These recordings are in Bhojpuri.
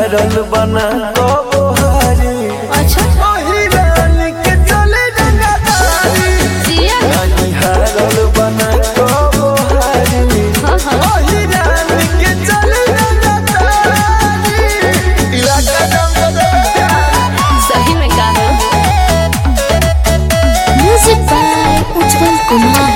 हारल बना कबोहारी। अच्छा ओही रानी के चले रंगदारी। नहीं हारल बना कबोहारी। ओही रानी के चले रंगदारी। इलाका जंगल सही में कहा। Music by Ujjwal Kumar.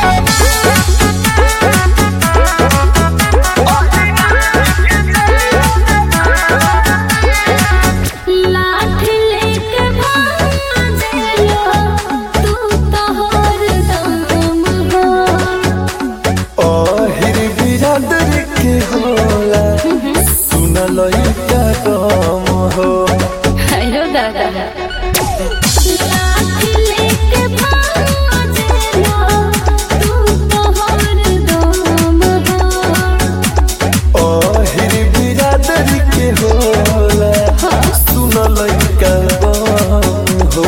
लइका कम हो हेलो दादा बिरादरी के होला सुन लइका कम हो।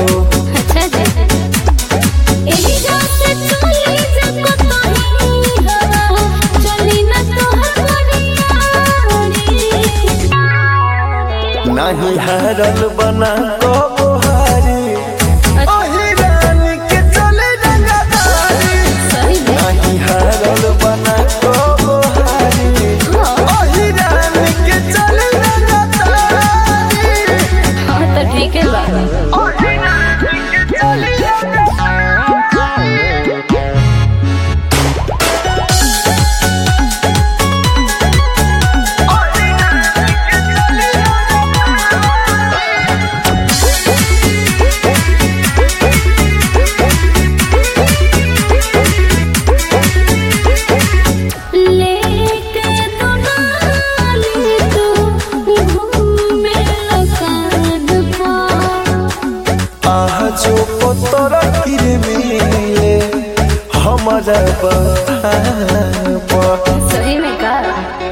नहीं हारल बना कबोहारी। ओही रानी के चले रंगदारी। नहीं हारल बना कबोहारी। ओही रानी के चले रंगदारी। हाँ तो ठीक है बाबा। ओही रानी के चले जो पत्थर गिरे मिले हमारा सही में कहा।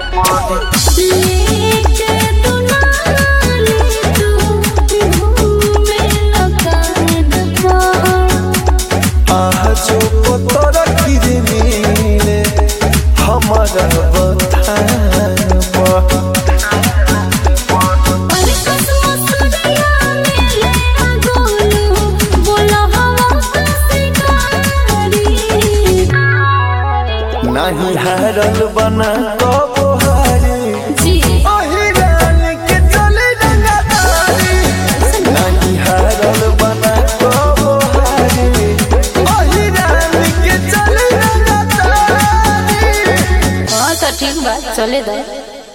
जो पत्थर गिरे मिले हमारा नहीं हारल बना कबोहारी। ओही रानी के चले रंगदारी। नहीं हारल बना कबोहारी। ओही रानी के चले रंगदारी। हाँ तो ठीक बात चले दे।